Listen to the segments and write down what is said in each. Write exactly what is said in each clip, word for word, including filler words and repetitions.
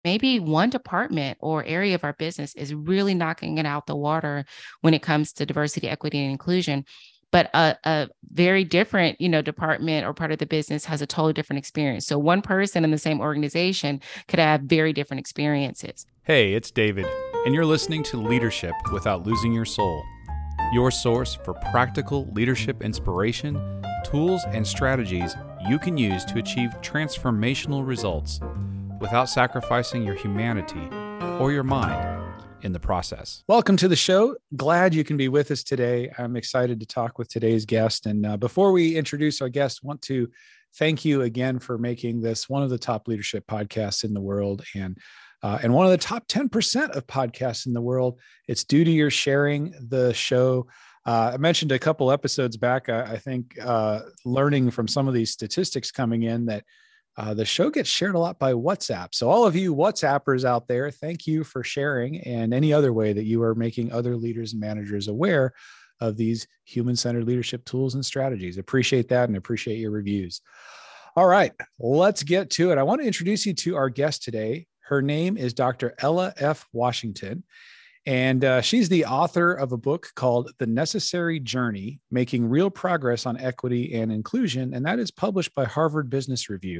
maybe one department or area of our business is really knocking it out the water when it comes to diversity, equity, and inclusion. But a, a very different, you know, department or part of the business has a totally different experience. So one person in the same organization could have very different experiences. Hey, it's David, and you're listening to Leadership Without Losing Your Soul, your source for practical leadership inspiration, tools, and strategies you can use to achieve transformational results without sacrificing your humanity or your mind in the process. Welcome to the show. Glad you can be with us today. I'm excited to talk with today's guest. And uh, before we introduce our guest, I want to thank you again for making this one of the top leadership podcasts in the world, and uh, and one of the top ten percent of podcasts in the world. It's due to your sharing the show. Uh, I mentioned a couple episodes back, I, I think, uh, learning from some of these statistics coming in that Uh, the show gets shared a lot by WhatsApp. So all of you WhatsAppers out there, thank you for sharing, and any other way that you are making other leaders and managers aware of these human-centered leadership tools and strategies. Appreciate that and appreciate your reviews. All right, let's get to it. I want to introduce you to our guest today. Her name is Doctor Ella F. Washington, and uh, she's the author of a book called The Necessary Journey, Making Real Progress on Equity and Inclusion, and that is published by Harvard Business Review.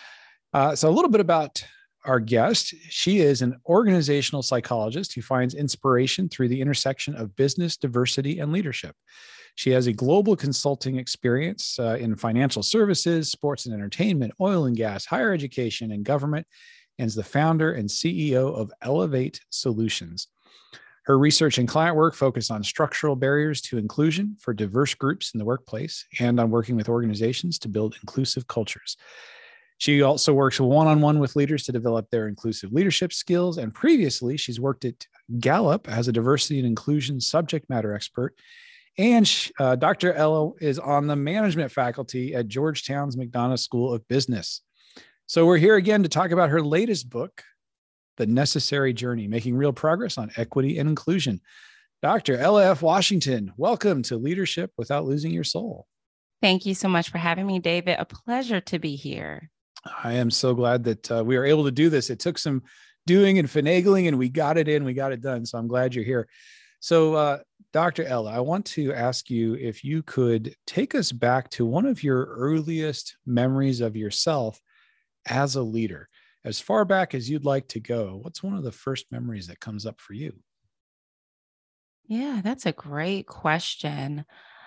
Uh, so a little bit about our guest. She is an organizational psychologist who finds inspiration through the intersection of business, diversity, and leadership. She has a global consulting experience uh, in financial services, sports and entertainment, oil and gas, higher education, and government, and is the founder and C E O of Elevate Solutions. Her research and client work focus on structural barriers to inclusion for diverse groups in the workplace and on working with organizations to build inclusive cultures. She also works one-on-one with leaders to develop their inclusive leadership skills. And previously, she's worked at Gallup as a diversity and inclusion subject matter expert. And uh, Doctor Ella is on the management faculty at Georgetown's McDonough School of Business. So we're here again to talk about her latest book, The Necessary Journey, Making Real Progress on Equity and Inclusion. Doctor Ella F. Washington, welcome to Leadership Without Losing Your Soul. Thank you so much for having me, David. A pleasure to be here. I am so glad that uh, we were able to do this. It took some doing and finagling, and we got it in, we got it done. So I'm glad you're here. So uh, Doctor Ella, I want to ask you if you could take us back to one of your earliest memories of yourself as a leader. As far back as you'd like to go, what's one of the first memories that comes up for you? Yeah, that's a great question.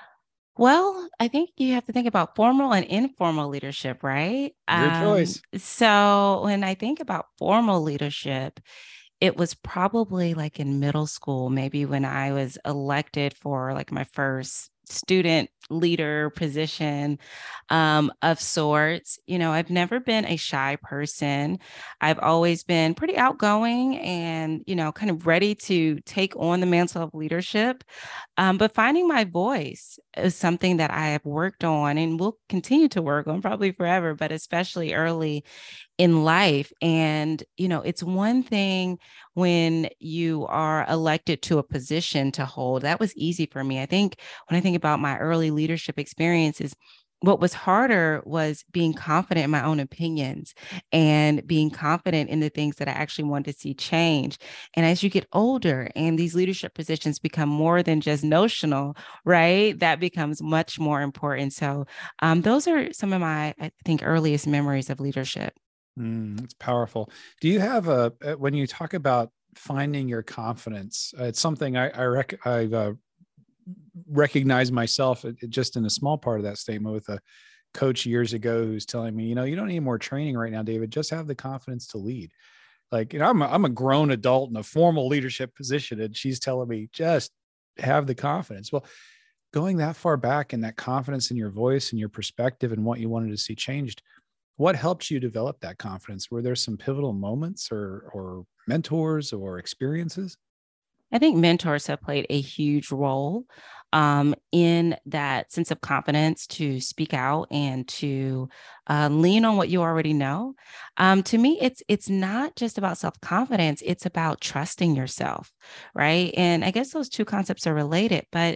Well, I think you have to think about formal and informal leadership, right? Your Um, choice. so when I think about formal leadership, it was probably like in middle school, maybe when I was elected for like my first student leader position um, of sorts. You know, I've never been a shy person. I've always been pretty outgoing and, you know, kind of ready to take on the mantle of leadership. Um, but finding my voice is something that I have worked on and will continue to work on probably forever, but especially early in life. And, you know, it's one thing when you are elected to a position to hold. That was easy for me. I think when I think about my early leadership experiences, what was harder was being confident in my own opinions and being confident in the things that I actually wanted to see change. And as you get older and these leadership positions become more than just notional, right? That becomes much more important. So um, those are some of my, I think, earliest memories of leadership. Mm, that's powerful. Do you have a, when you talk about finding your confidence, uh, it's something I, I rec- I've uh, recognized myself just in a small part of that statement with a coach years ago who's telling me, you know, you don't need more training right now, David, just have the confidence to lead. Like, you know, I'm a, I'm a grown adult in a formal leadership position, and she's telling me just have the confidence. Well, going that far back and that confidence in your voice and your perspective and what you wanted to see changed, what helped you develop that confidence? Were there some pivotal moments or, or mentors or experiences? I think mentors have played a huge role um, in that sense of confidence to speak out and to uh, lean on what you already know. Um, to me, it's it's not just about self-confidence. It's about trusting yourself, right? And I guess those two concepts are related, but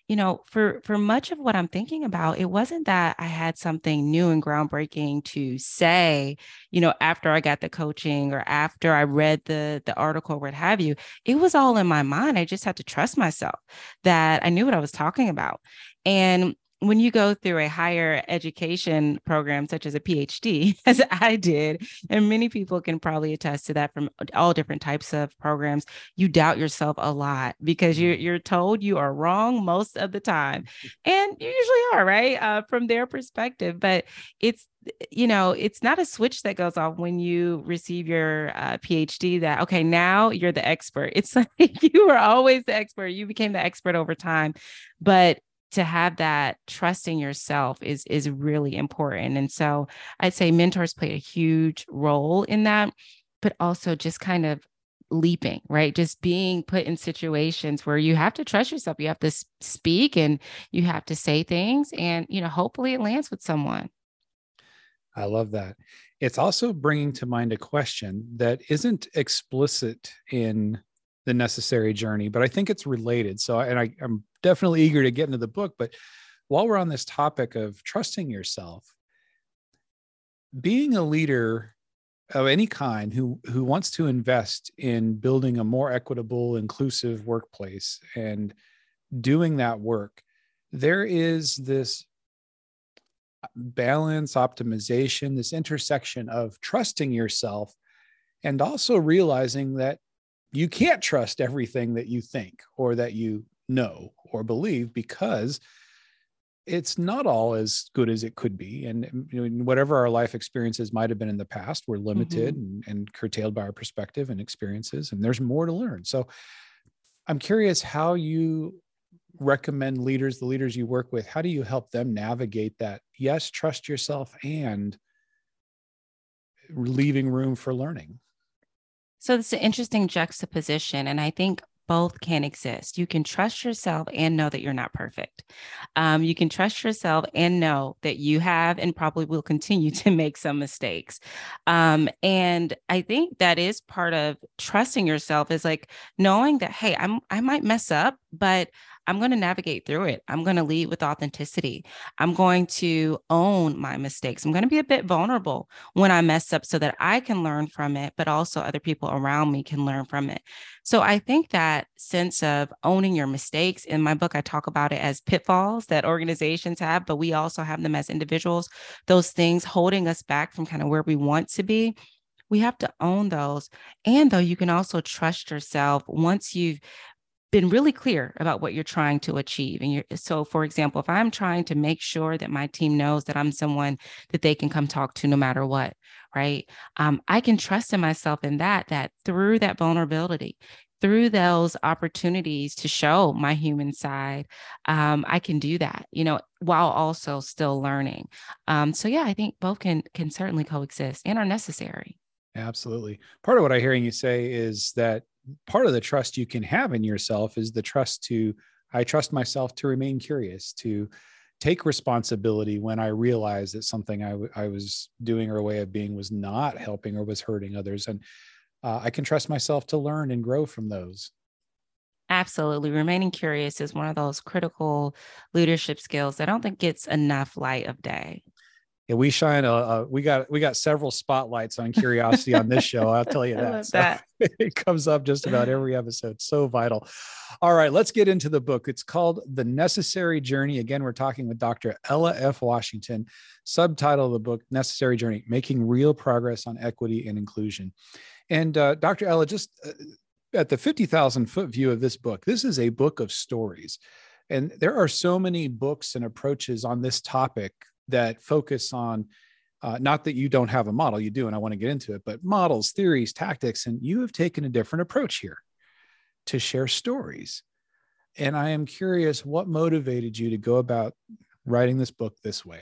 you know, for for much of what I'm thinking about, it wasn't that I had something new and groundbreaking to say, you know, after I got the coaching or after I read the the article or what have you. It was all in my mind. I just had to trust myself that I knew what I was talking about. And when you go through a higher education program, such as a PhD, as I did, and many people can probably attest to that from all different types of programs, you doubt yourself a lot because you're, you're told you are wrong most of the time. And you usually are, right? Uh, from their perspective. But it's, you know, it's not a switch that goes off when you receive your uh, PhD that, okay, now you're the expert. It's like you were always the expert. You became the expert over time. But to have that trust in yourself is is really important. And so I'd say mentors play a huge role in that, but also just kind of leaping, right? Just being put in situations where you have to trust yourself. You have to speak and you have to say things, and, you know, hopefully it lands with someone. I love that. It's also bringing to mind a question that isn't explicit in The Necessary Journey, but I think it's related. So, and I, I'm definitely eager to get into the book, but while we're on this topic of trusting yourself, being a leader of any kind who, who wants to invest in building a more equitable, inclusive workplace and doing that work, there is this balance, optimization, this intersection of trusting yourself and also realizing that you can't trust everything that you think or that you know or believe, because it's not all as good as it could be. And you know, whatever our life experiences might have been in the past, we're limited mm-hmm. and, and curtailed by our perspective and experiences, and there's more to learn. So I'm curious how you recommend leaders, the leaders you work with, how do you help them navigate that? Yes, trust yourself and leaving room for learning. So it's an interesting juxtaposition. And I think both can exist. You can trust yourself and know that you're not perfect. Um, you can trust yourself and know that you have and probably will continue to make some mistakes. Um, and I think that is part of trusting yourself, is like knowing that, hey, I'm I might mess up, but I'm going to navigate through it. I'm going to lead with authenticity. I'm going to own my mistakes. I'm going to be a bit vulnerable when I mess up so that I can learn from it, but also other people around me can learn from it. So I think that sense of owning your mistakes, in my book, I talk about it as pitfalls that organizations have, but we also have them as individuals, those things holding us back from kind of where we want to be. We have to own those. And though you can also trust yourself once you've been really clear about what you're trying to achieve. And you're, so for example, if I'm trying to make sure that my team knows that I'm someone that they can come talk to no matter what, right? Um, I can trust in myself in that, that through that vulnerability, through those opportunities to show my human side, um, I can do that, you know, while also still learning. Um, so yeah, I think both can, can certainly coexist and are necessary. Absolutely. Part of what I'm hearing you say is that part of the trust you can have in yourself is the trust to, I trust myself to remain curious, to take responsibility when I realize that something I, w- I was doing or a way of being was not helping or was hurting others. And uh, I can trust myself to learn and grow from those. Absolutely. Remaining curious is one of those critical leadership skills that I don't think gets enough light of day. Yeah, we shine a, a we got we got several spotlights on curiosity on this show. I'll tell you that. I love so that. It comes up just about every episode. So vital. All right, let's get into the book. It's called The Necessary Journey. Again, we're talking with Doctor Ella F. Washington. Subtitle of the book, Necessary Journey: Making Real Progress on Equity and Inclusion. And uh, Doctor Ella, just uh, at the fifty thousand foot view of this book, this is a book of stories. And there are so many books and approaches on this topic that focus on, uh, not that you don't have a model, you do, and I want to get into it, but models, theories, tactics, and you have taken a different approach here to share stories. And I am curious, what motivated you to go about writing this book this way?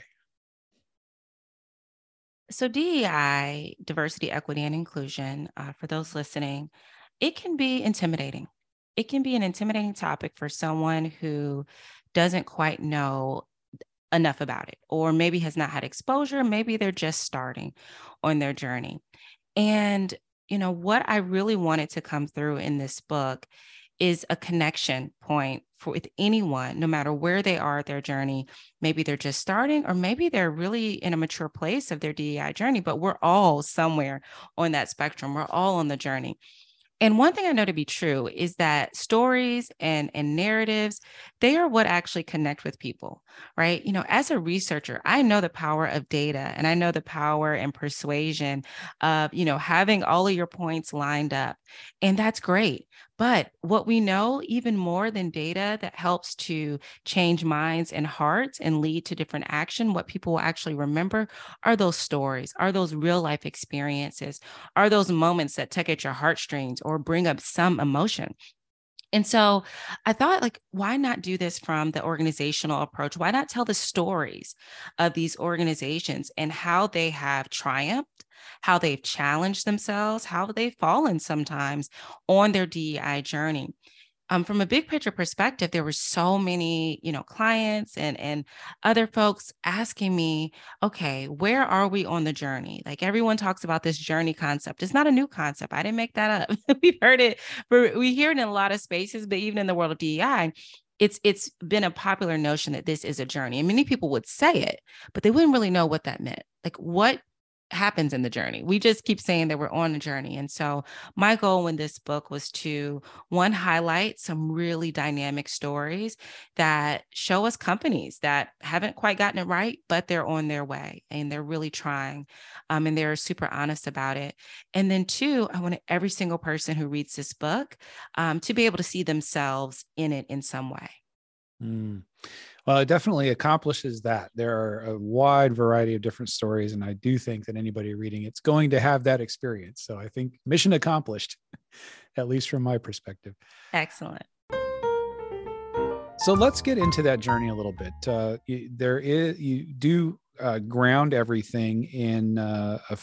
So D E I, diversity, equity, and inclusion, uh, for those listening, it can be intimidating. It can be an intimidating topic for someone who doesn't quite know enough about it, or maybe has not had exposure. Maybe they're just starting on their journey. And, you know, what I really wanted to come through in this book is a connection point for with anyone, no matter where they are at their journey. Maybe they're just starting, or maybe they're really in a mature place of their D E I journey, but we're all somewhere on that spectrum. We're all on the journey. And one thing I know to be true is that stories and, and narratives, they are what actually connect with people, right? You know, as a researcher, I know the power of data, and I know the power and persuasion of, you know, having all of your points lined up. And that's great. But what we know, even more than data that helps to change minds and hearts and lead to different action, what people will actually remember are those stories, are those real life experiences, are those moments that tug at your heartstrings or bring up some emotion. And so I thought, like, why not do this from the organizational approach? Why not tell the stories of these organizations and how they have triumphed, how they've challenged themselves, how they've fallen sometimes on their D E I journey? Um, from a big picture perspective, there were so many, you know, clients and and other folks asking me, okay, where are we on the journey? Like, everyone talks about this journey concept. It's not a new concept. I didn't make that up. We've heard it, we hear it in a lot of spaces, but even in the world of D E I, it's it's been a popular notion that this is a journey. And many people would say it, but they wouldn't really know what that meant. Like, what happens in the journey? We just keep saying that we're on a journey. And so my goal in this book was to, one, highlight some really dynamic stories that show us companies that haven't quite gotten it right, but they're on their way and they're really trying, um, and they're super honest about it. And then two, I want every single person who reads this book um, to be able to see themselves in it in some way. Mm. Well, it definitely accomplishes that. There are a wide variety of different stories, and I do think that anybody reading it's going to have that experience. So I think mission accomplished, at least from my perspective. Excellent. So let's get into that journey a little bit. Uh, you, there is you do uh, ground everything in uh, a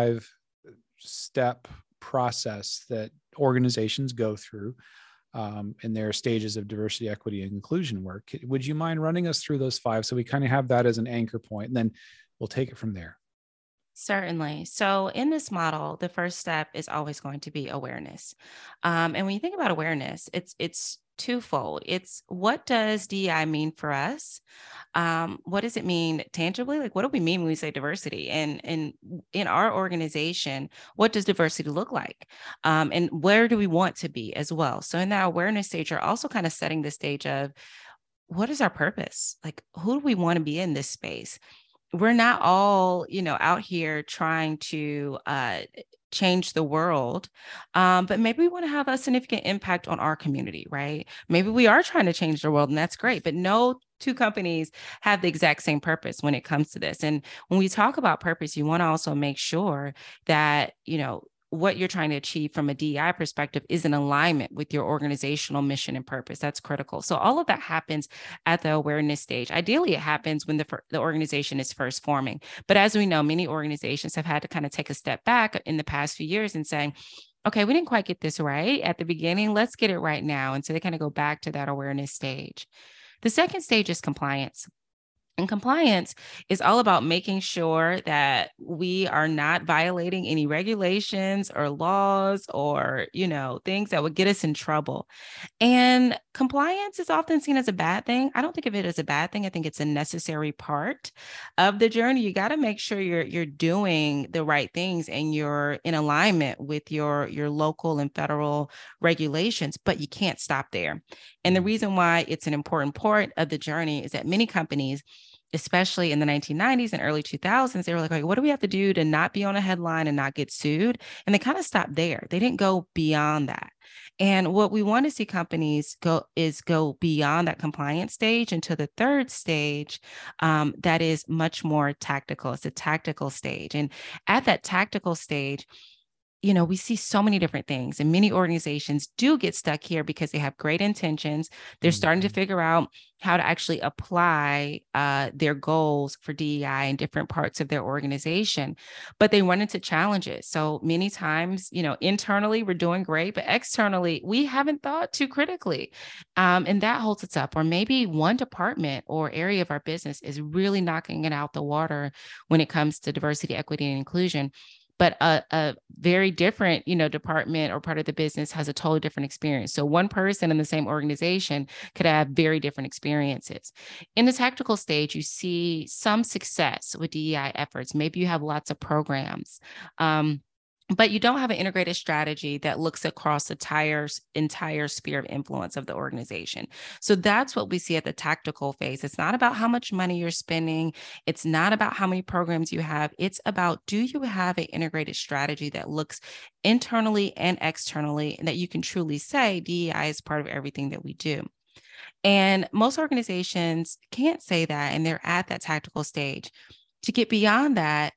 five-step process that organizations go through. Um, and their stages of diversity, equity, and inclusion work. Would you mind running us through those five so we kind of have that as an anchor point, and then we'll take it from there? Certainly. So in this model, the first step is always going to be awareness. Um, and when you think about awareness, it's it's twofold. It's, what does D E I mean for us? Um, what does it mean tangibly? Like, what do we mean when we say diversity? And, and in our organization, what does diversity look like? Um, and where do we want to be as well? So in that awareness stage, you're also kind of setting the stage of, what is our purpose? Like, who do we want to be in this space? We're not all, you know, out here trying to uh, change the world, um, but maybe we want to have a significant impact on our community, right? Maybe we are trying to change the world, and that's great, but no two companies have the exact same purpose when it comes to this. And when we talk about purpose, you want to also make sure that, you know, what you're trying to achieve from a D E I perspective is in alignment with your organizational mission and purpose. That's critical. So all of that happens at the awareness stage. Ideally, it happens when the, the organization is first forming. But as we know, many organizations have had to kind of take a step back in the past few years and saying, okay, we didn't quite get this right at the beginning. Let's get it right now. And so they kind of go back to that awareness stage. The second stage is compliance. And compliance is all about making sure that we are not violating any regulations or laws or, you know, things that would get us in trouble. And compliance is often seen as a bad thing. I don't think of it as a bad thing. I think it's a necessary part of the journey. You got to make sure you're you're doing the right things and you're in alignment with your, your local and federal regulations, but you can't stop there. And the reason why it's an important part of the journey is that many companies, especially in the nineteen nineties and early two thousands, they were like, okay, what do we have to do to not be on a headline and not get sued? And they kind of stopped there. They didn't go beyond that. And what we want to see companies go is go beyond that compliance stage into the third stage um, that is much more tactical. It's a tactical stage. And at that tactical stage, you know, we see so many different things, and many organizations do get stuck here because they have great intentions. They're mm-hmm. starting to figure out how to actually apply uh, their goals for D E I in different parts of their organization, but they run into challenges. So many times, you know, internally we're doing great, but externally we haven't thought too critically, um, and that holds us up. Or maybe one department or area of our business is really knocking it out the water when it comes to diversity, equity, and inclusion. but a, a very different, you know, department or part of the business has a totally different experience. So one person in the same organization could have very different experiences. In the tactical stage, you see some success with D E I efforts. Maybe you have lots of programs. Um, but you don't have an integrated strategy that looks across the entire, entire sphere of influence of the organization. So that's what we see at the tactical phase. It's not about how much money you're spending. It's not about how many programs you have. It's about, do you have an integrated strategy that looks internally and externally, and that you can truly say D E I is part of everything that we do. And most organizations can't say that, and they're at that tactical stage. To get beyond that,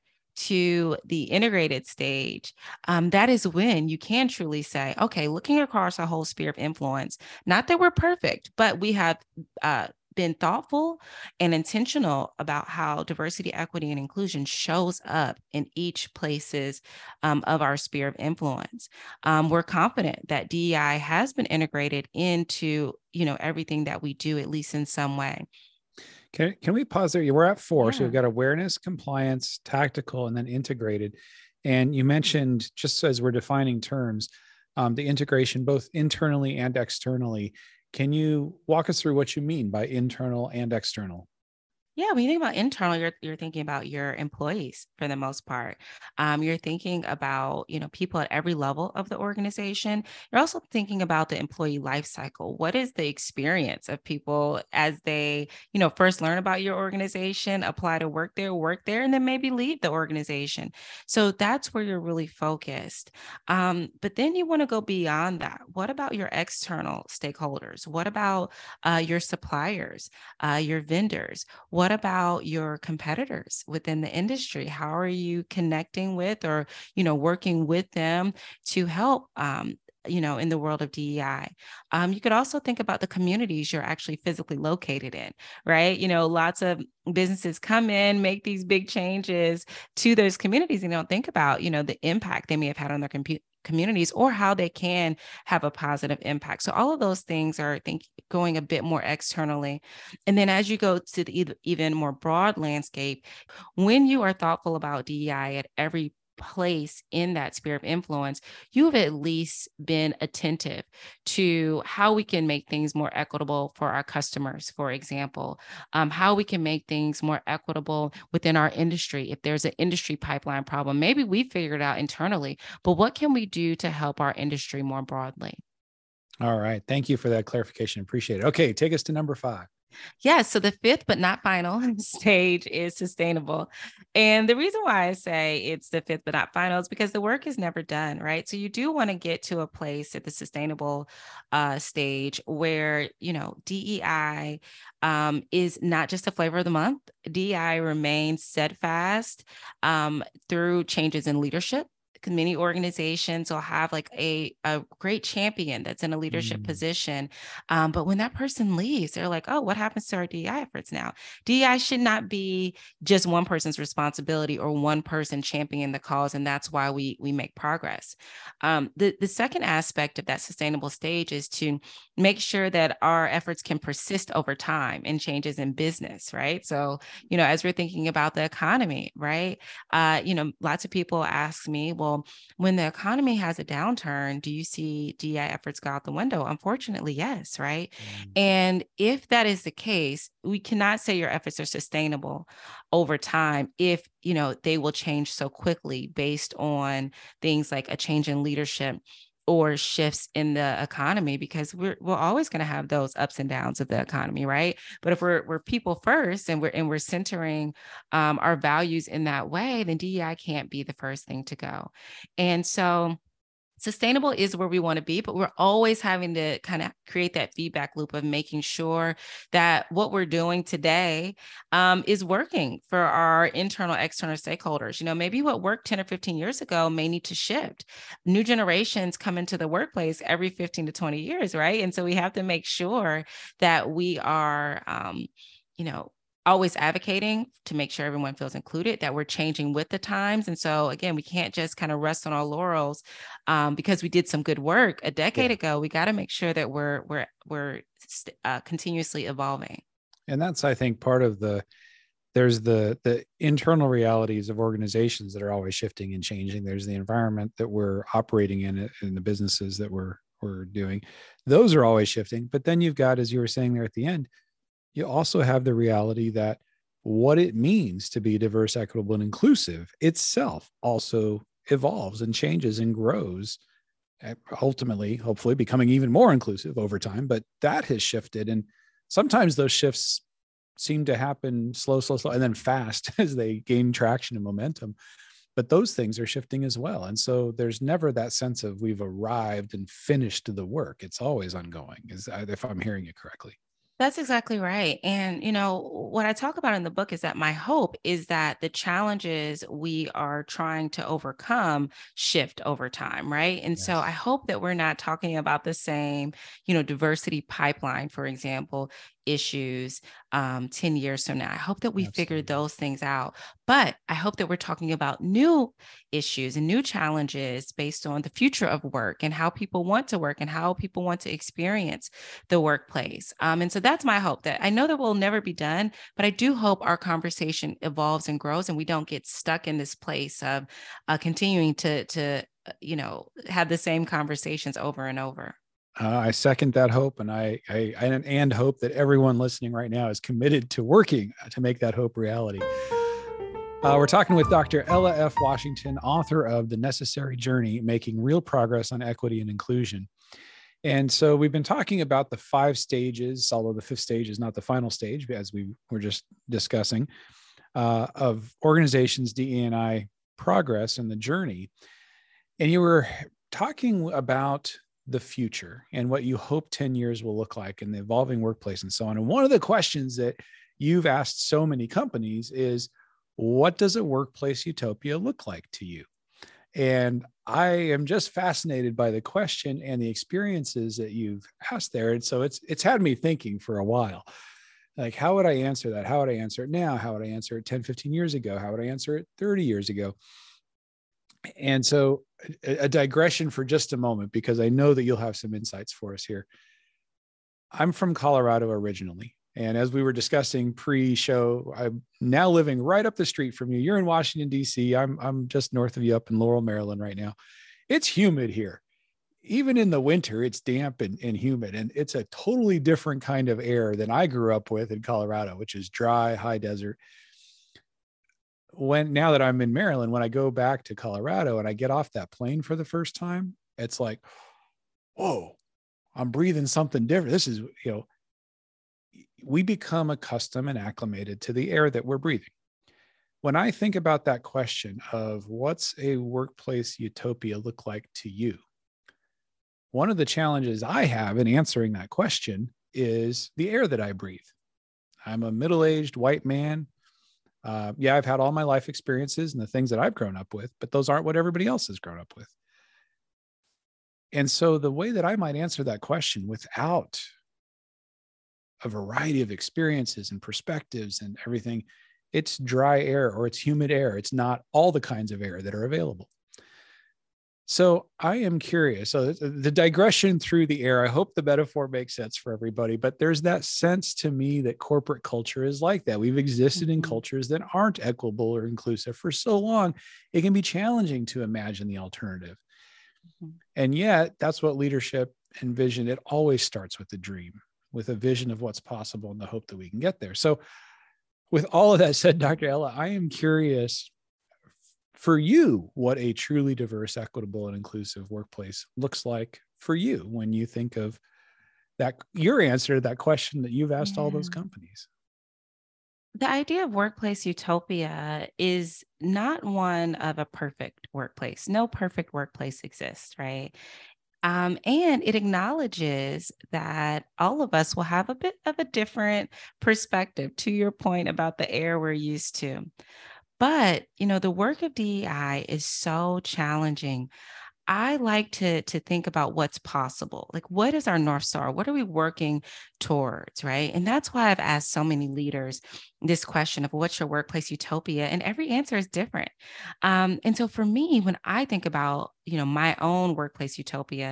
to the integrated stage, um, that is when you can truly say, okay, looking across a whole sphere of influence, not that we're perfect, but we have uh, been thoughtful and intentional about how diversity, equity, and inclusion shows up in each places um, of our sphere of influence. Um, we're confident that D E I has been integrated into, you know, everything that we do, at least in some way. Can, can we pause there? We're at four. Yeah. So we've got awareness, compliance, tactical, and then integrated. And you mentioned, just as we're defining terms, um, the integration both internally and externally. Can you walk us through what you mean by internal and external? Yeah, when you think about internal, you're you're thinking about your employees for the most part. Um, you're thinking about, you know, people at every level of the organization. You're also thinking about the employee life cycle. What is the experience of people as they, you know, first learn about your organization, apply to work there, work there, and then maybe leave the organization. So that's where you're really focused. Um, but then you want to go beyond that. What about your external stakeholders? What about uh, your suppliers, uh, your vendors? What about your competitors within the industry? How are you connecting with, or, you know, working with them to help, um, you know, in the world of D E I? Um, you could also think about the communities you're actually physically located in, right? You know, lots of businesses come in, make these big changes to those communities, and don't think about, you know, the impact they may have had on their compu- communities, or how they can have a positive impact. So all of those things are, I think, going a bit more externally. And then as you go to the even more broad landscape, when you are thoughtful about D E I at every place in that sphere of influence, you have at least been attentive to how we can make things more equitable for our customers, for example, um, how we can make things more equitable within our industry. If there's an industry pipeline problem, maybe we figured out internally, but what can we do to help our industry more broadly? All right. Thank you for that clarification. Appreciate it. Okay. Take us to number five. Yeah, so the fifth but not final stage is sustainable. And the reason why I say it's the fifth but not final is because the work is never done, right? So you do want to get to a place at the sustainable uh, stage where, you know, D E I um, is not just a flavor of the month. D E I remains steadfast um, through changes in leadership. Many organizations will have like a, a great champion that's in a leadership mm. position. Um, but when that person leaves, they're like, oh, what happens to our D E I efforts now? D E I should not be just one person's responsibility or one person championing the cause. And that's why we, we make progress. Um, the, the second aspect of that sustainable stage is to make sure that our efforts can persist over time and changes in business, right? So, you know, as we're thinking about the economy, right? Uh, you know, lots of people ask me, well, when the economy has a downturn, do you see D E I efforts go out the window? Unfortunately, yes, right? Mm. And if that is the case, we cannot say your efforts are sustainable over time if, you know, they will change so quickly based on things like a change in leadership or shifts in the economy, because we're we're always going to have those ups and downs of the economy, right? But if we're we're people first and we're and we're centering um, our values in that way, then D E I can't be the first thing to go. And so sustainable is where we want to be, but we're always having to kind of create that feedback loop of making sure that what we're doing today um, is working for our internal, external stakeholders. You know, maybe what worked ten or fifteen years ago may need to shift. New generations come into the workplace every fifteen to twenty years, right? And so we have to make sure that we are, um, you know, always advocating to make sure everyone feels included, that we're changing with the times. And so again, we can't just kind of rest on our laurels um, because we did some good work a decade yeah. ago. We got to make sure that we're we're we're uh, continuously evolving. And that's, I think, part of the there's the the internal realities of organizations that are always shifting and changing. There's the environment that we're operating in, in the businesses that we're we're doing. Those are always shifting. But then you've got, as you were saying there at the end, you also have the reality that what it means to be diverse, equitable, and inclusive itself also evolves and changes and grows, ultimately, hopefully becoming even more inclusive over time. But that has shifted. And sometimes those shifts seem to happen slow, slow, slow, and then fast as they gain traction and momentum. But those things are shifting as well. And so there's never that sense of we've arrived and finished the work. It's always ongoing, is if I'm hearing you correctly. That's exactly right. And, you know, what I talk about in the book is that my hope is that the challenges we are trying to overcome shift over time, right? And yes. So I hope that we're not talking about the same, you know, diversity pipeline, for example, issues um, ten years from now. I hope that we Absolutely. Figure those things out. But I hope that we're talking about new issues and new challenges based on the future of work and how people want to work and how people want to experience the workplace. Um, and so that's my hope. That I know that we'll never be done, but I do hope our conversation evolves and grows and we don't get stuck in this place of uh, continuing to, to, you know, have the same conversations over and over. Uh, I second that hope, and I, I, I and hope that everyone listening right now is committed to working to make that hope reality. Uh, we're talking with Doctor Ella F. Washington, author of The Necessary Journey: Making Real Progress on Equity and Inclusion. And so we've been talking about the five stages, although the fifth stage is not the final stage, as we were just discussing, uh, of organizations' D E and I progress and the journey. And you were talking about the future and what you hope ten years will look like in the evolving workplace and so on. And one of the questions that you've asked so many companies is, what does a workplace utopia look like to you? And I am just fascinated by the question and the experiences that you've asked there. And so it's, it's had me thinking for a while, like, how would I answer that? How would I answer it now? How would I answer it ten, fifteen years ago? How would I answer it thirty years ago? And so a digression for just a moment, because I know that you'll have some insights for us here. I'm from Colorado originally. And as we were discussing pre-show, I'm now living right up the street from you. You're in Washington, D C. I'm, I'm just north of you up in Laurel, Maryland right now. It's humid here. Even in the winter, it's damp and, and humid. And it's a totally different kind of air than I grew up with in Colorado, which is dry, high desert. When now that I'm in Maryland, when I go back to Colorado and I get off that plane for the first time, it's like, whoa, I'm breathing something different. This is, you know, we become accustomed and acclimated to the air that we're breathing. When I think about that question of what's a workplace utopia look like to you, one of the challenges I have in answering that question is the air that I breathe. I'm a middle-aged white man. Uh, yeah, I've had all my life experiences and the things that I've grown up with, but those aren't what everybody else has grown up with. And so the way that I might answer that question without a variety of experiences and perspectives and everything, it's dry air or it's humid air. It's not all the kinds of air that are available. So I am curious. So the digression through the air, I hope the metaphor makes sense for everybody, but there's that sense to me that corporate culture is like that. We've existed mm-hmm. in cultures that aren't equitable or inclusive for so long, it can be challenging to imagine the alternative. Mm-hmm. And yet that's what leadership and vision, it always starts with the dream, with a vision of what's possible and the hope that we can get there. So with all of that said, Doctor Ella, I am curious for you, what a truly diverse, equitable, and inclusive workplace looks like for you when you think of that, your answer to that question that you've asked yeah. all those companies. The idea of workplace utopia is not one of a perfect workplace. No perfect workplace exists, right? Um, and it acknowledges that all of us will have a bit of a different perspective, to your point about the air we're used to. But, you know, the work of D E I is so challenging. I like to, to think about what's possible. Like, what is our North Star? What are we working towards, right? And that's why I've asked so many leaders this question of what's your workplace utopia, and every answer is different. Um, and so for me, when I think about, you know, my own workplace utopia,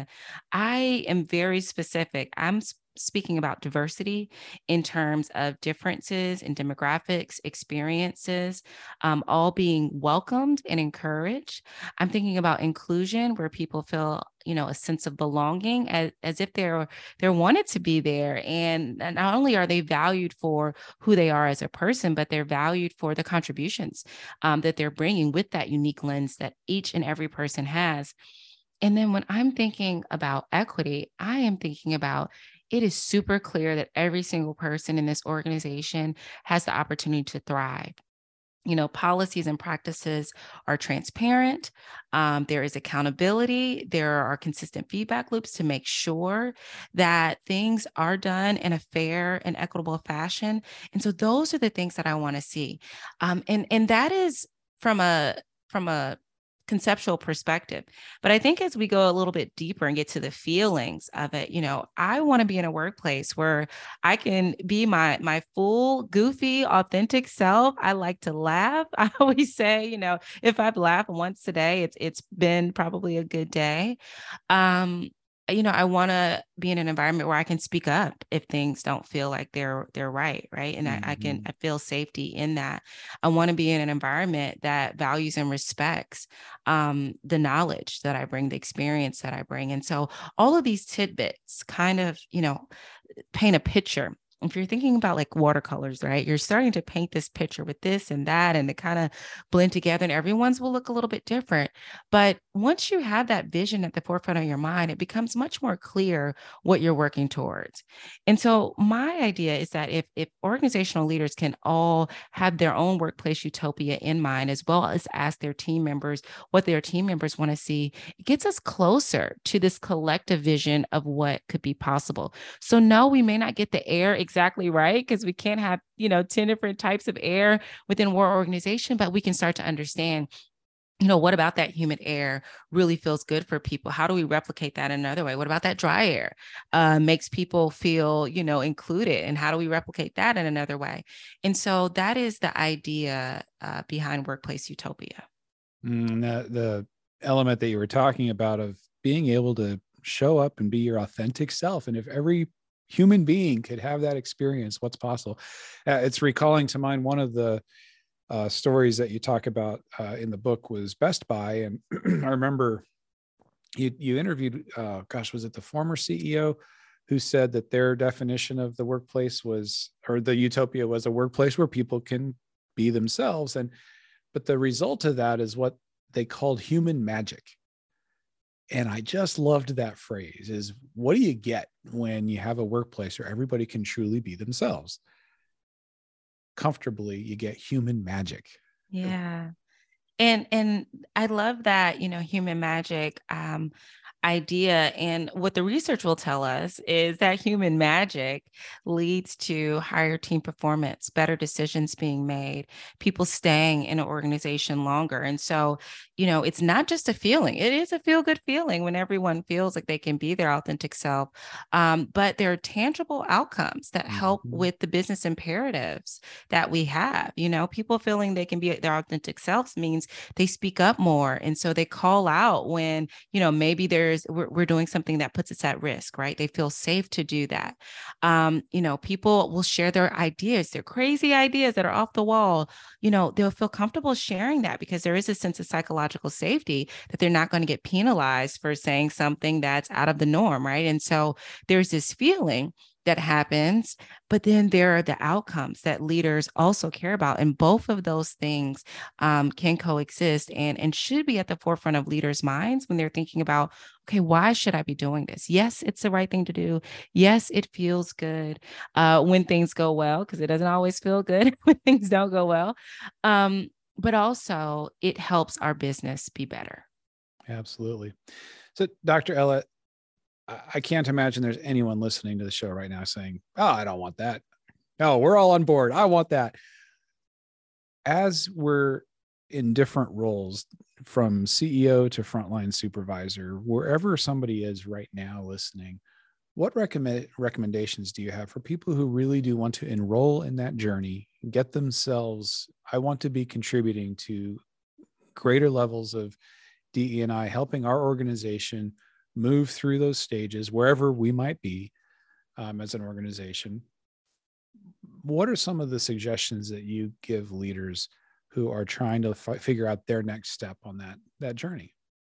I am very specific. I'm s- speaking about diversity in terms of differences in demographics, experiences, um, all being welcomed and encouraged. I'm thinking about inclusion where people feel, you know, a sense of belonging as, as if they're they're wanted to be there. And not only are they valued for who they are as a person, but they're valued for the contributions um, that they're bringing with that unique lens that each and every person has. And then when I'm thinking about equity, I am thinking about it is super clear that every single person in this organization has the opportunity to thrive. You know, policies and practices are transparent. Um, there is accountability. There are consistent feedback loops to make sure that things are done in a fair and equitable fashion. And so those are the things that I want to see. Um, and, and that is from a, from a conceptual perspective. But I think as we go a little bit deeper and get to the feelings of it, you know, I want to be in a workplace where I can be my my full, goofy, authentic self. I like to laugh. I always say, you know, if I've laughed once today, it's it's been probably a good day. Um, you know, I want to be in an environment where I can speak up if things don't feel like they're they're right, right? And I, I can Mm-hmm. I feel safety in that. I want to be in an environment that values and respects um, the knowledge that I bring, the experience that I bring. And so all of these tidbits kind of, you know, paint a picture. If you're thinking about like watercolors, right, you're starting to paint this picture with this and that, and they kind of blend together, and everyone's will look a little bit different. But once you have that vision at the forefront of your mind, it becomes much more clear what you're working towards. And so my idea is that if, if organizational leaders can all have their own workplace utopia in mind, as well as ask their team members what their team members want to see, it gets us closer to this collective vision of what could be possible. So no, we may not get the air exactly right because we can't have, you know, ten different types of air within one organization, but we can start to understand, you know, what about that humid air really feels good for people? How do we replicate that in another way? What about that dry air uh, makes people feel, you know, included? And how do we replicate that in another way? And so that is the idea uh, behind Workplace Utopia. Mm, the, the element that you were talking about of being able to show up and be your authentic self. And if every human being could have that experience, what's possible? Uh, it's recalling to mind one of the uh, stories that you talk about uh, in the book was Best Buy. And I remember you, you interviewed, uh, gosh, was it the former C E O who said that their definition of the workplace was, or the utopia was a workplace where people can be themselves. And, but the result of that is what they called human magic. And I just loved that phrase is what do you get when you have a workplace where everybody can truly be themselves? Comfortably, you get human magic. Yeah. And and I love that, you know, human magic um, idea. And what the research will tell us is that human magic leads to higher team performance, better decisions being made, people staying in an organization longer. And so, you know, it's not just a feeling. It is a feel good feeling when everyone feels like they can be their authentic self. Um, but there are tangible outcomes that help Mm-hmm. with the business imperatives that we have. You know, people feeling they can be their authentic selves means they speak up more. And so they call out when, you know, maybe there's, we're, we're doing something that puts us at risk, right? They feel safe to do that. Um, you know, people will share their ideas, their crazy ideas that are off the wall. You know, they'll feel comfortable sharing that because there is a sense of psychological safety that they're not going to get penalized for saying something that's out of the norm, right? And so there's this feeling that happens, but then there are the outcomes that leaders also care about. And both of those things um, can coexist and, and should be at the forefront of leaders' minds when they're thinking about, okay, why should I be doing this? Yes, it's the right thing to do. Yes, it feels good uh, when things go well, because it doesn't always feel good when things don't go well. Um, but also it helps our business be better. Absolutely. So, Doctor Ella, I can't imagine there's anyone listening to the show right now saying, oh, I don't want that. No, we're all on board. I want that. As we're in different roles from C E O to frontline supervisor, wherever somebody is right now listening, what recommend recommendations do you have for people who really do want to enroll in that journey get themselves, I want to be contributing to greater levels of D E and I, helping our organization move through those stages wherever we might be um, as an organization. What are some of the suggestions that you give leaders who are trying to f- figure out their next step on that, that journey?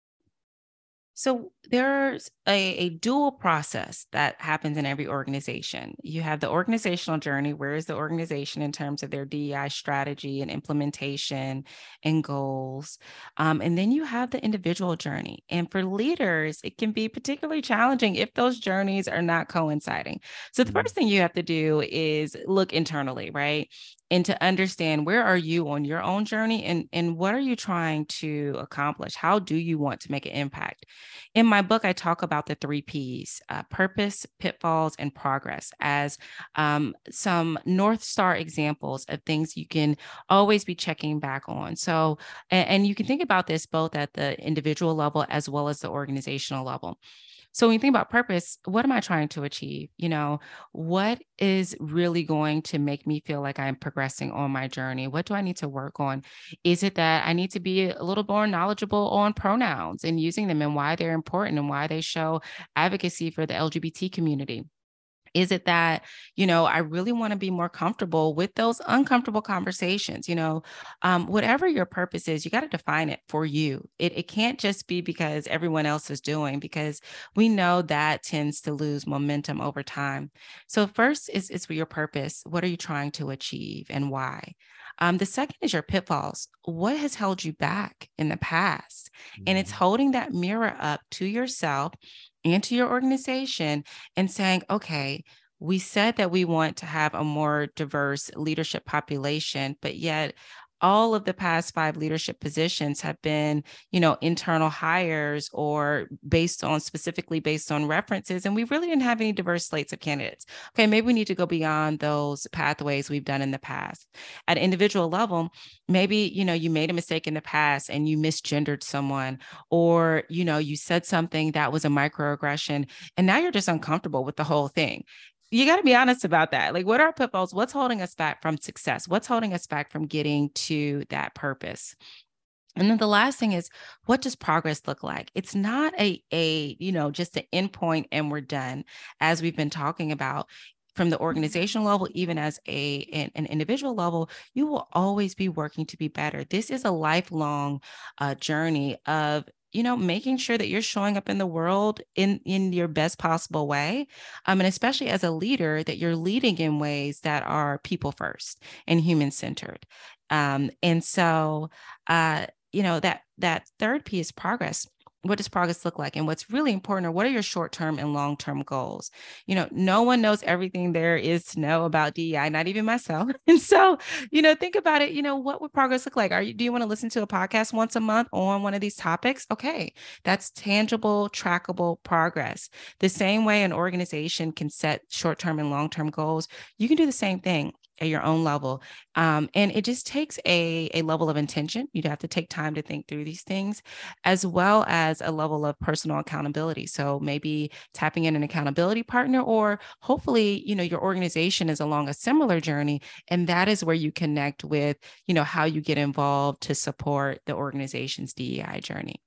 So there's a, a dual process that happens in every organization. You have the organizational journey. Where is the organization in terms of their D E I strategy and implementation and goals? Um, and then you have the individual journey. And for leaders, it can be particularly challenging if those journeys are not coinciding. So the Mhm. first thing you have to do is look internally, right? And to understand, where are you on your own journey, and, and what are you trying to accomplish? How do you want to make an impact? In my book, I talk about the three Ps, uh, purpose, pitfalls, and progress, as um, some North Star examples of things you can always be checking back on. So, and, and you can think about this both at the individual level as well as the organizational level. So when you think about purpose, what am I trying to achieve? You know, what is really going to make me feel like I'm progressing on my journey? What do I need to work on? Is it that I need to be a little more knowledgeable on pronouns and using them and why they're important and why they show advocacy for the L G B T community? Is it that, you know, I really want to be more comfortable with those uncomfortable conversations? You know, um, whatever your purpose is, you got to define it for you. It, it can't just be because everyone else is doing, because we know that tends to lose momentum over time. So first is, is your purpose. What are you trying to achieve and why? Um, the second is your pitfalls. What has held you back in the past? And it's holding that mirror up to yourself and to your organization and saying, okay, we said that we want to have a more diverse leadership population, but yet all of the past five leadership positions have been, you know, internal hires or based on specifically based on references. And we really didn't have any diverse slates of candidates. Okay, maybe we need to go beyond those pathways we've done in the past. At an individual level, maybe, you know, you made a mistake in the past and you misgendered someone, or, you know, you said something that was a microaggression, and now you're just uncomfortable with the whole thing. You got to be honest about that. Like, what are pitfalls? What's holding us back from success? What's holding us back from getting to that purpose? And then the last thing is, what does progress look like? It's not a, a, you know, just an endpoint and we're done, as we've been talking about. From the organizational level, even as a an, an individual level, you will always be working to be better. This is a lifelong uh, journey of, you know, making sure that you're showing up in the world in, in your best possible way. Um, and especially as a leader, that you're leading in ways that are people first and human centered. Um, and so, uh, you know, that that third P is progress. What does progress look like? And what's really important are, what are your short-term and long-term goals? You know, no one knows everything there is to know about D E I, not even myself. And so, you know, think about it, you know, what would progress look like? Are you, do you want to listen to a podcast once a month on one of these topics? Okay, that's tangible, trackable progress. The same way an organization can set short-term and long-term goals, you can do the same thing at your own level. Um, and it just takes a, a level of intention. You'd have to take time to think through these things, as well as a level of personal accountability. So maybe tapping in an accountability partner, or hopefully, you know, your organization is along a similar journey. And that is where you connect with, you know, how you get involved to support the organization's D E I journey.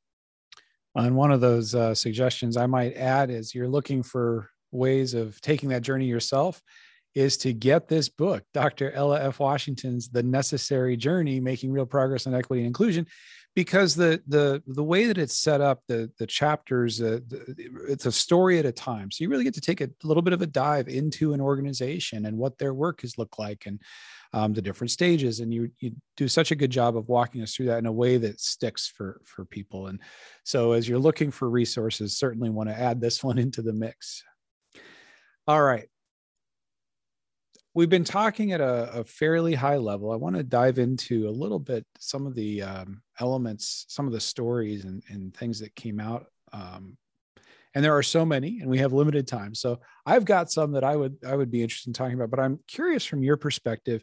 And one of those uh, suggestions I might add is, you're looking for ways of taking that journey yourself, is to get this book, Doctor Ella F. Washington's The Necessary Journey, Making Real Progress on Equity and Inclusion, because the the the way that it's set up, the the chapters, uh, the, it's a story at a time. So you really get to take a little bit of a dive into an organization and what their work has looked like, and um, the different stages. And you you do such a good job of walking us through that in a way that sticks for for people. And so as you're looking for resources, certainly want to add this one into the mix. All right. We've been talking at a, a fairly high level. I want to dive into a little bit some of the um, elements, some of the stories and, and things that came out. Um, and there are so many, and we have limited time. So I've got some that I would I would be interested in talking about. But I'm curious, from your perspective,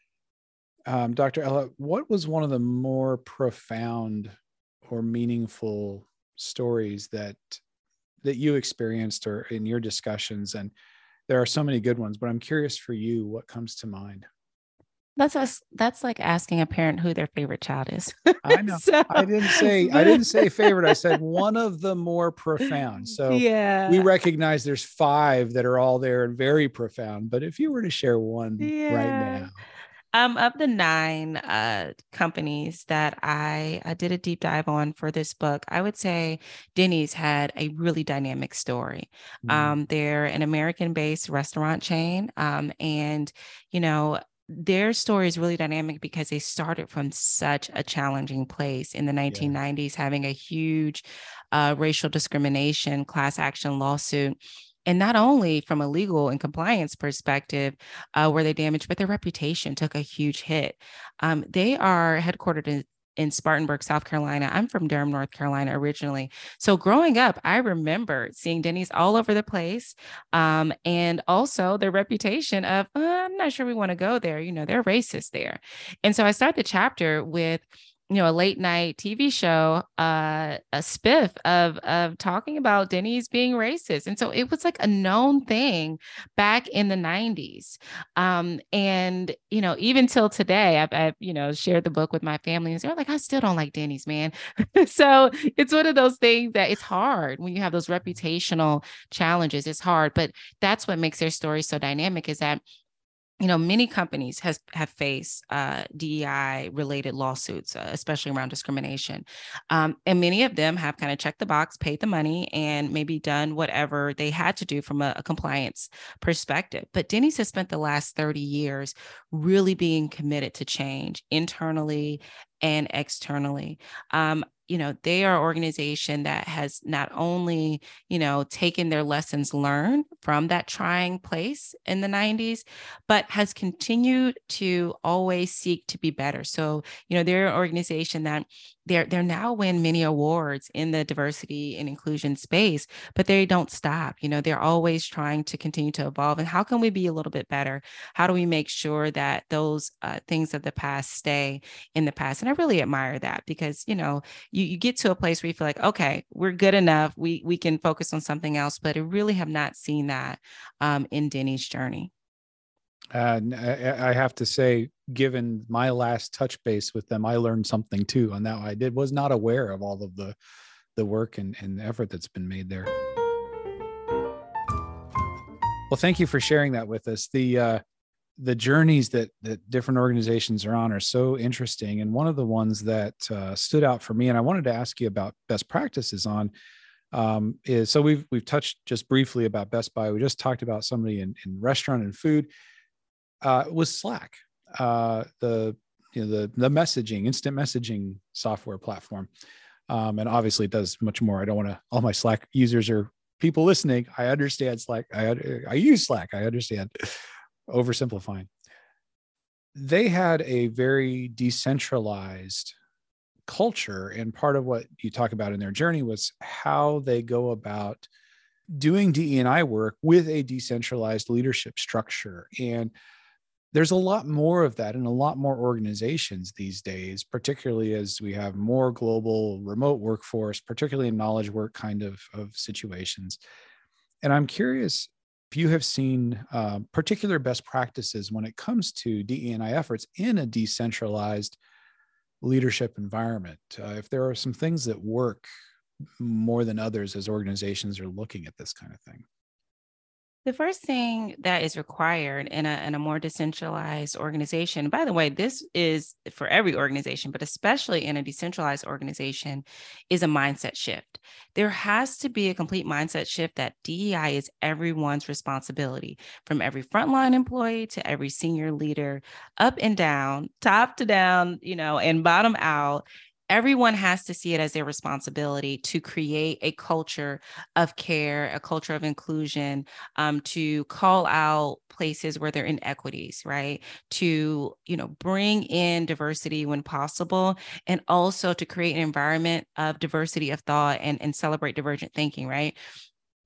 um, Doctor Ella, what was one of the more profound or meaningful stories that that you experienced, or in your discussions? And there are so many good ones, but I'm curious for you, what comes to mind? That's us. That's like asking a parent who their favorite child is. I know. So, I didn't say I didn't say favorite. I said one of the more profound. So we yeah, recognize there's five that are all there and very profound. But if you were to share one right yeah. now, Um, of the nine uh, companies that I, I did a deep dive on for this book, I would say Denny's had a really dynamic story. mm, Um, they're an American-based restaurant chain, um, and you know their story is really dynamic because they started from such a challenging place in the yeah, nineteen nineties, having a huge uh, racial discrimination class action lawsuit. And not only from a legal and compliance perspective, uh, were they damaged, but their reputation took a huge hit. Um, they are headquartered in, in Spartanburg, South Carolina. I'm from Durham, North Carolina originally. So growing up, I remember seeing Denny's all over the place. Um, and also their reputation of, uh, I'm not sure we want to go there. You know, they're racist there. And so I start the chapter with, you know, a late night T V show, uh, a spiff of of talking about Denny's being racist. And so it was like a known thing back in the nineties. Um, and, you know, even till today, I've, I've, you know, shared the book with my family and they're like, I still don't like Denny's, man. So it's one of those things that it's hard when you have those reputational challenges. It's hard, but that's what makes their story so dynamic is that you know, many companies has have faced uh, D E I related lawsuits, uh, especially around discrimination, um, and many of them have kind of checked the box, paid the money, and maybe done whatever they had to do from a, a compliance perspective. But Denny's has spent the last thirty years really being committed to change internally and externally. Um, you know, they are an organization that has not only, you know, taken their lessons learned from that trying place in the nineties, but has continued to always seek to be better. So, you know, they're an organization that they're they're now win many awards in the diversity and inclusion space, but they don't stop. You know, they're always trying to continue to evolve. And how can we be a little bit better? How do we make sure that those uh, things of the past stay in the past? And I really admire that because, you know, you, you get to a place where you feel like, okay, we're good enough. We we can focus on something else, but I really have not seen that um, in Denny's journey. uh, I, I have to say, given my last touch base with them, I learned something too on that. I did was not aware of all of the the work and, and effort that's been made there. Well, thank you for sharing that with us. The uh, the journeys that that different organizations are on are so interesting, and one of the ones that uh, stood out for me, and I wanted to ask you about best practices on, um, is so we've we've touched just briefly about Best Buy. We just talked about somebody in, in restaurant and food. Uh, was Slack, uh, the you know the the messaging, instant messaging software platform, um, and obviously it does much more. I don't want to. All my Slack users are people listening. I understand Slack. I I use Slack. I understand. Oversimplifying. They had a very decentralized culture, and part of what you talk about in their journey was how they go about doing D E and I work with a decentralized leadership structure. And there's a lot more of that in a lot more organizations these days, particularly as we have more global remote workforce, particularly in knowledge work kind of, of situations. And I'm curious if you have seen uh, particular best practices when it comes to D E and I efforts in a decentralized leadership environment. Uh, if there are some things that work more than others as organizations are looking at this kind of thing. The first thing that is required in a, in a more decentralized organization, by the way, this is for every organization, but especially in a decentralized organization, is a mindset shift. There has to be a complete mindset shift that D E I is everyone's responsibility, from every frontline employee to every senior leader, up and down, top to down, you know, and bottom out. Everyone has to see it as their responsibility to create a culture of care, a culture of inclusion, um, to call out places where there are inequities, right? To, you know, bring in diversity when possible, and also to create an environment of diversity of thought and, and celebrate divergent thinking, right?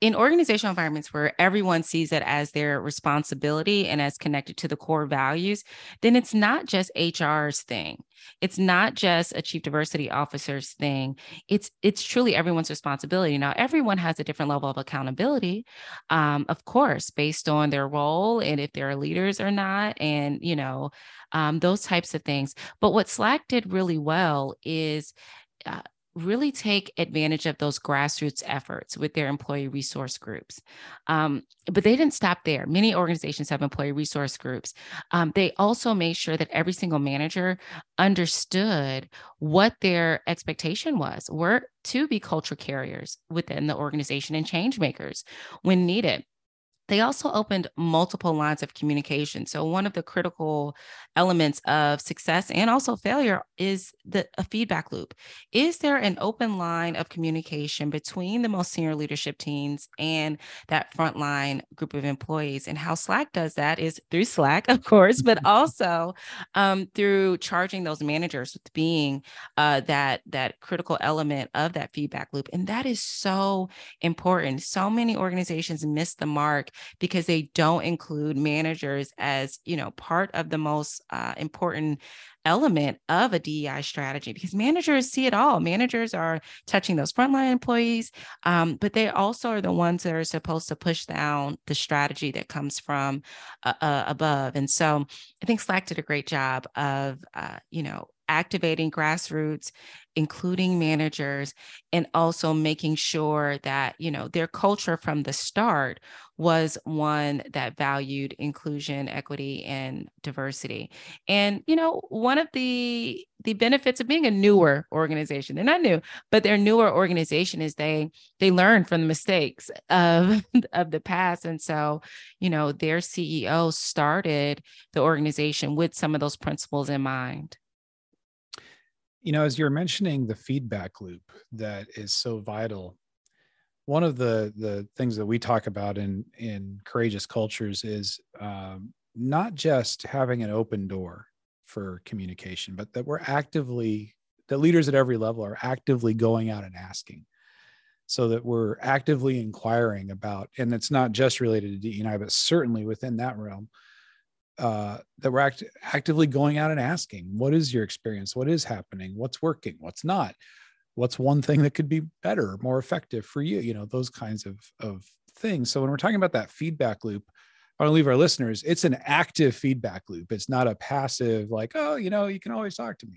in organizational environments where everyone sees it as their responsibility and as connected to the core values, then it's not just H R's thing. It's not just a chief diversity officer's thing. It's it's truly everyone's responsibility. Now, everyone has a different level of accountability, um, of course, based on their role and if they're leaders or not, and you know, um, those types of things. But what Slack did really well is uh, really take advantage of those grassroots efforts with their employee resource groups. Um, but they didn't stop there. Many organizations have employee resource groups. Um, they also made sure that every single manager understood what their expectation was, were to be culture carriers within the organization and change makers when needed. They also opened multiple lines of communication. So one of the critical elements of success and also failure is the a feedback loop. Is there an open line of communication between the most senior leadership teams and that frontline group of employees? And how Slack does that is through Slack, of course, but also um, through charging those managers with being uh, that, that critical element of that feedback loop. And that is so important. So many organizations miss the mark because they don't include managers as, you know, part of the most uh, important element of a D E I strategy, because managers see it all. Managers are touching those frontline employees, um, but they also are the ones that are supposed to push down the strategy that comes from uh, uh, above. And so I think Slack did a great job of, uh, you know, activating grassroots, including managers, and also making sure that, you know, their culture from the start was one that valued inclusion, equity, and diversity. And, you know, one of the the benefits of being a newer organization, they're not new, but their newer organization is they they learn from the mistakes of, of the past. And so, you know, their C E O started the organization with some of those principles in mind. You know, as you're mentioning the feedback loop that is so vital, one of the the things that we talk about in in Courageous Cultures is um, not just having an open door for communication, but that we're actively, the leaders at every level are actively going out and asking, so that we're actively inquiring about, and it's not just related to D E I, but certainly within that realm, uh, that we're act- actively going out and asking, what is your experience? What is happening? What's working? What's not? What's one thing that could be better, more effective for you? You know, those kinds of, of things. So when we're talking about that feedback loop, I want to leave our listeners, it's an active feedback loop. It's not a passive, like, oh, you know, you can always talk to me.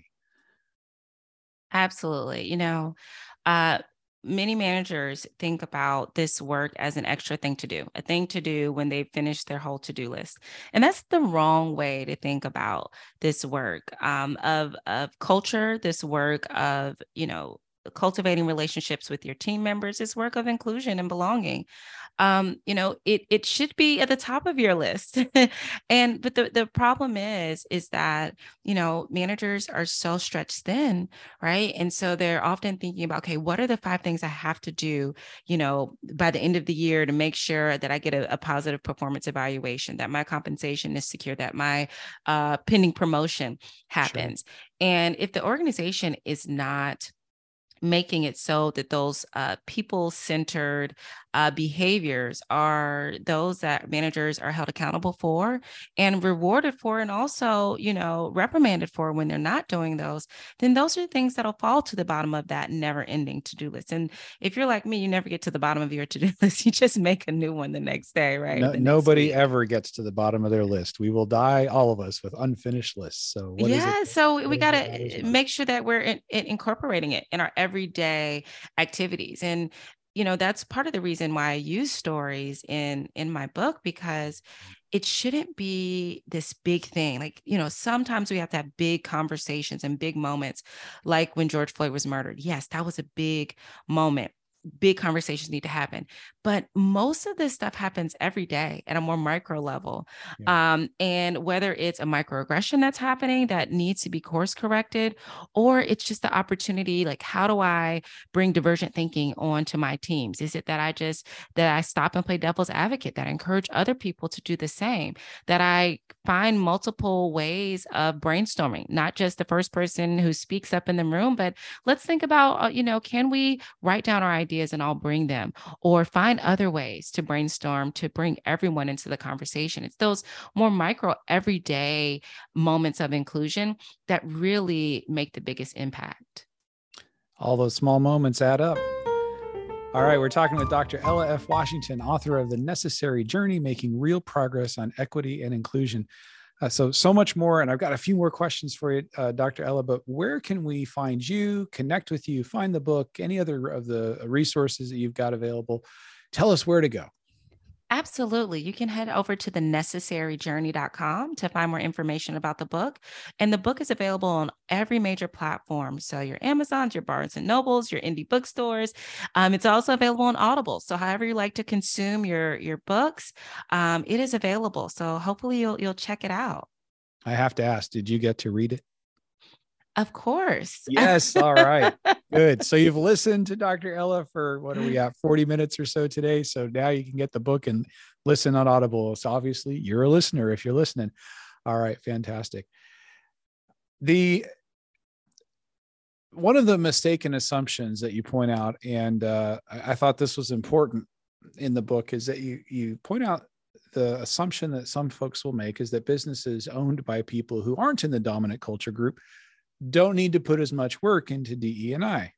Absolutely. You know, uh, many managers think about this work as an extra thing to do, a thing to do when they finish their whole to-do list. And that's the wrong way to think about this work um, of, of culture, this work of, you know, cultivating relationships with your team members, is work of inclusion and belonging. Um, you know, it it should be at the top of your list. And but the, the problem is, is that, you know, managers are so stretched thin, right? And so they're often thinking about, okay, what are the five things I have to do, you know, by the end of the year to make sure that I get a, a positive performance evaluation, that my compensation is secure, that my uh, pending promotion happens. Sure. And if the organization is not making it so that those uh, people-centered uh, behaviors are those that managers are held accountable for and rewarded for, and also, you know, reprimanded for when they're not doing those, then those are things that'll fall to the bottom of that never-ending to-do list. And if you're like me, you never get to the bottom of your to-do list. You just make a new one the next day, right? No, nobody ever gets to the bottom of their list. We will die, all of us, with unfinished lists. So what yeah, is it? so What we got to make sure that we're in, in incorporating it in our everyday activities. And you know, that's part of the reason why I use stories in in my book, because it shouldn't be this big thing. Like, you know, sometimes we have to have big conversations and big moments, like when George Floyd was murdered. Yes, that was a big moment. Big conversations need to happen, but most of this stuff happens every day at a more micro level. Yeah. Um, and whether it's a microaggression that's happening that needs to be course corrected, or it's just the opportunity, like, how do I bring divergent thinking onto my teams? Is it that I just, that I stop and play devil's advocate, that I encourage other people to do the same, that I find multiple ways of brainstorming, not just the first person who speaks up in the room, but let's think about, uh, you know, can we write down our ideas and I'll bring them, or find find other ways to brainstorm, to bring everyone into the conversation. It's those more micro, everyday moments of inclusion that really make the biggest impact. All those small moments add up. All right, we're talking with Doctor Ella F. Washington, author of The Necessary Journey, Making Real Progress on Equity and Inclusion. Uh, so, so much more. And I've got a few more questions for you, uh, Doctor Ella, but where can we find you, connect with you, find the book, any other of the resources that you've got available? Tell us where to go. Absolutely. You can head over to the necessary journey dot com to find more information about the book. And the book is available on every major platform. So your Amazons, your Barnes and Nobles, your indie bookstores. Um, it's also available on Audible. So however you like to consume your, your books, um, it is available. So hopefully you'll, you'll check it out. I have to ask, did you get to read it? Of course. Yes. All right. Good. So you've listened to Doctor Ella for, what are we at, forty minutes or so today. So now you can get the book and listen on Audible. So obviously you're a listener if you're listening. All right. Fantastic. The one of the mistaken assumptions that you point out, and uh, I, I thought this was important in the book, is that you you point out the assumption that some folks will make is that businesses owned by people who aren't in the dominant culture group don't need to put as much work into D E and I.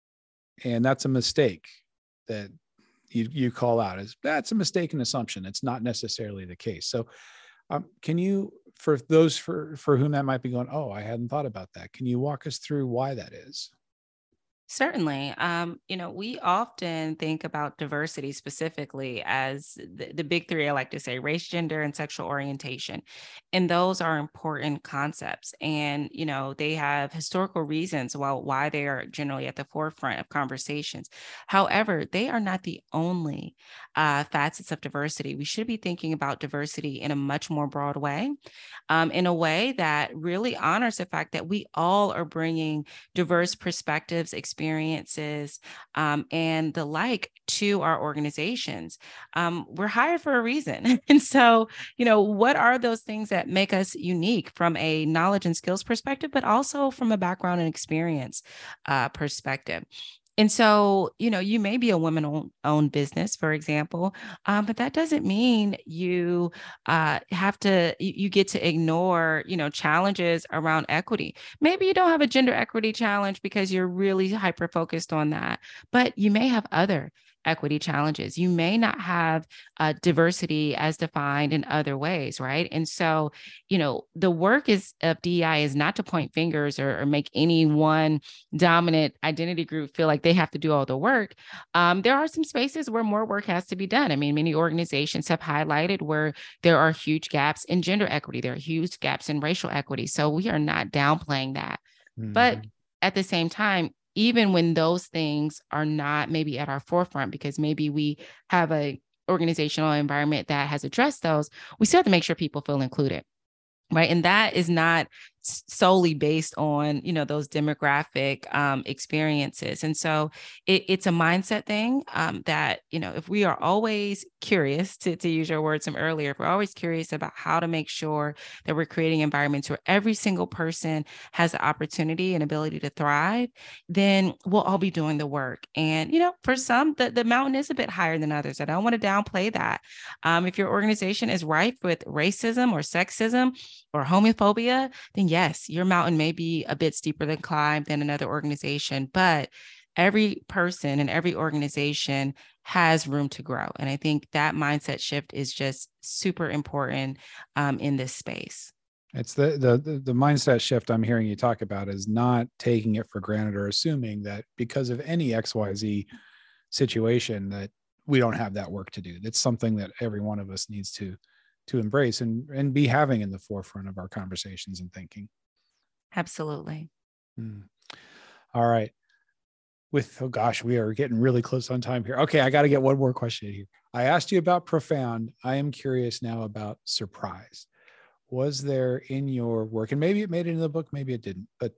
And that's a mistake that you, you call out as that's a mistaken assumption. It's not necessarily the case. So um, can you, for those for, for whom that might be going, oh, I hadn't thought about that. Can you walk us through why that is? Certainly. Um, you know, we often think about diversity specifically as the, the big three, I like to say, race, gender, and sexual orientation. And those are important concepts. And, you know, they have historical reasons why, why they are generally at the forefront of conversations. However, they are not the only uh, facets of diversity. We should be thinking about diversity in a much more broad way, um, in a way that really honors the fact that we all are bringing diverse perspectives, experiences, experiences um, and the like to our organizations. Um, we're hired for a reason. And so, you know, what are those things that make us unique from a knowledge and skills perspective, but also from a background and experience uh, perspective? And so, you know, you may be a woman-owned business, for example, um, but that doesn't mean you uh, have to, you, you get to ignore, you know, challenges around equity. Maybe you don't have a gender equity challenge because you're really hyper-focused on that, but you may have other equity challenges. You may not have uh, diversity as defined in other ways, right? And so, you know, the work is of D E I is not to point fingers or, or make any one dominant identity group feel like they have to do all the work. Um, there are some spaces where more work has to be done. I mean, many organizations have highlighted where there are huge gaps in gender equity. There are huge gaps in racial equity. So we are not downplaying that. Mm-hmm. But at the same time, even when those things are not maybe at our forefront, because maybe we have a organizational environment that has addressed those, we still have to make sure people feel included. Right. And that is not solely based on, you know, those demographic um, experiences. And so it, it's a mindset thing um, that, you know, if we are always curious, to, to use your words from earlier, if we're always curious about how to make sure that we're creating environments where every single person has the opportunity and ability to thrive, then we'll all be doing the work. And, you know, for some, the, the mountain is a bit higher than others. I don't want to downplay that. Um, if your organization is rife with racism or sexism or homophobia, then yes, your mountain may be a bit steeper than climb than another organization, but every person and every organization has room to grow. And I think that mindset shift is just super important um, in this space. It's the, the the mindset shift I'm hearing you talk about is not taking it for granted or assuming that because of any X Y Z situation that we don't have that work to do. It's something that every one of us needs to to embrace and, and be having in the forefront of our conversations and thinking. Absolutely. Hmm. All right. With, oh gosh, we are getting really close on time here. Okay, I got to get one more question here. I asked you about profound. I am curious now about surprise. Was there in your work, and maybe it made it in the book, maybe it didn't, but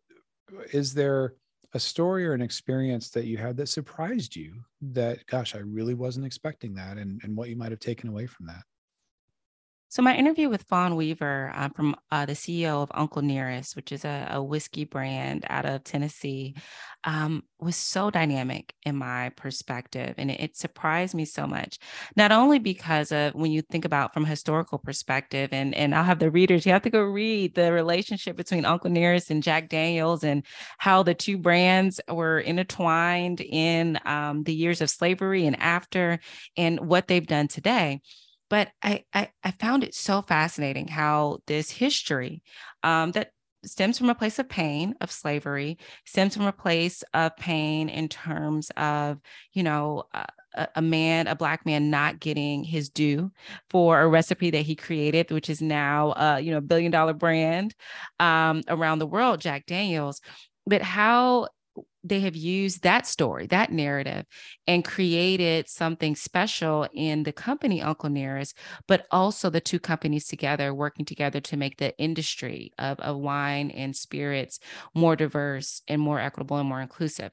is there a story or an experience that you had that surprised you that, gosh, I really wasn't expecting that, and, and what you might have taken away from that? So my interview with Fawn Weaver um, from uh, the C E O of Uncle Nearest, which is a, a whiskey brand out of Tennessee, um, was so dynamic in my perspective. And it, it surprised me so much, not only because of when you think about from a historical perspective, and, and I'll have the readers, you have to go read the relationship between Uncle Nearest and Jack Daniels and how the two brands were intertwined in um, the years of slavery and after, and what they've done today. But I, I, I found it so fascinating how this history um, that stems from a place of pain, of slavery, stems from a place of pain in terms of, you know, a, a man, a Black man not getting his due for a recipe that he created, which is now, uh, you know, a billion dollar brand um, around the world, Jack Daniels. But how they have used that story, that narrative, and created something special in the company Uncle Nearest, but also the two companies together, working together to make the industry of, of wine and spirits more diverse and more equitable and more inclusive.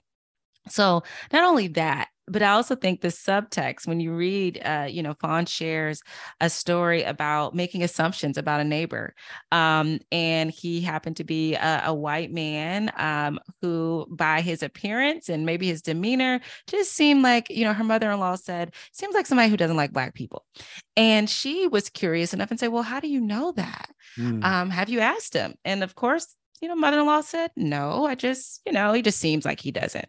So not only that, but I also think the subtext, when you read, uh, you know, Fawn shares a story about making assumptions about a neighbor. Um, and he happened to be a, a white man um, who, by his appearance and maybe his demeanor, just seemed like, you know, her mother-in-law said, seems like somebody who doesn't like Black people. And she was curious enough and said, well, how do you know that? Mm. Um, have you asked him? And of course, you know, mother-in-law said, no, I just, you know, he just seems like he doesn't.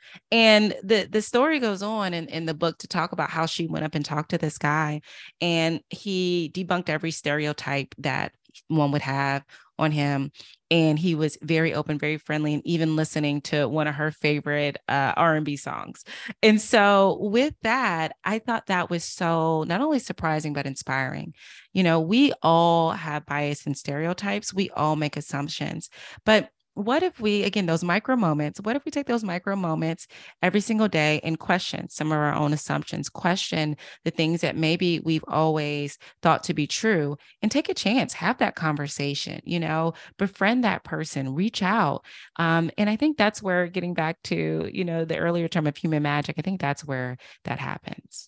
And the, the story goes on in, in the book to talk about how she went up and talked to this guy, and he debunked every stereotype that one would have on him. And he was very open, very friendly, and even listening to one of her favorite uh, R and B songs. And so with that, I thought that was so not only surprising, but inspiring. You know, we all have bias and stereotypes. We all make assumptions, but what if we, again, those micro moments, what if we take those micro moments every single day and question some of our own assumptions, question the things that maybe we've always thought to be true, and take a chance, have that conversation, you know, befriend that person, reach out. Um, and I think that's where, getting back to, you know, the earlier term of human magic, I think that's where that happens.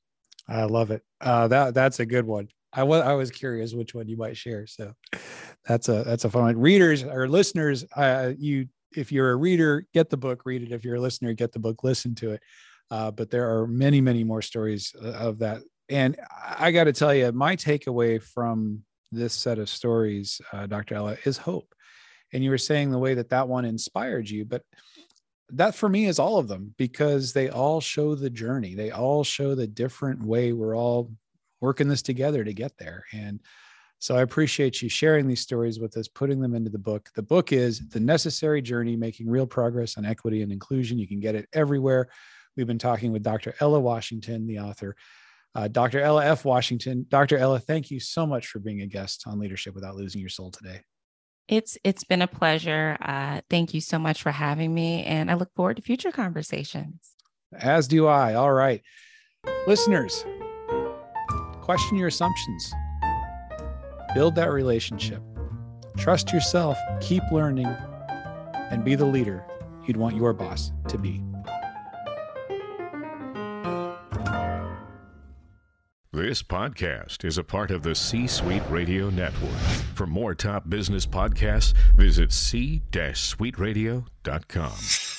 I love it. Uh, that that's a good one. I was I was curious which one you might share. So that's a that's a fun one. Readers or listeners, uh, you if you're a reader, get the book, read it. If you're a listener, get the book, listen to it. Uh, but there are many, many more stories of that. And I got to tell you, my takeaway from this set of stories, uh, Doctor Ella, is hope. And you were saying the way that that one inspired you, but that for me is all of them, because they all show the journey. They all show the different way we're all working this together to get there. And so I appreciate you sharing these stories with us, putting them into the book. The book is The Necessary Journey, Making Real Progress on Equity and Inclusion. You can get it everywhere. We've been talking with Doctor Ella Washington, the author, uh, Doctor Ella F. Washington. Doctor Ella, thank you so much for being a guest on Leadership Without Losing Your Soul today. It's It's been a pleasure. Uh, thank you so much for having me. And I look forward to future conversations. As do I. All right. Listeners, question your assumptions. Build that relationship. Trust yourself, keep learning, and be the leader you'd want your boss to be. This podcast is a part of the C-Suite Radio Network. For more top business podcasts, visit c suite radio dot com.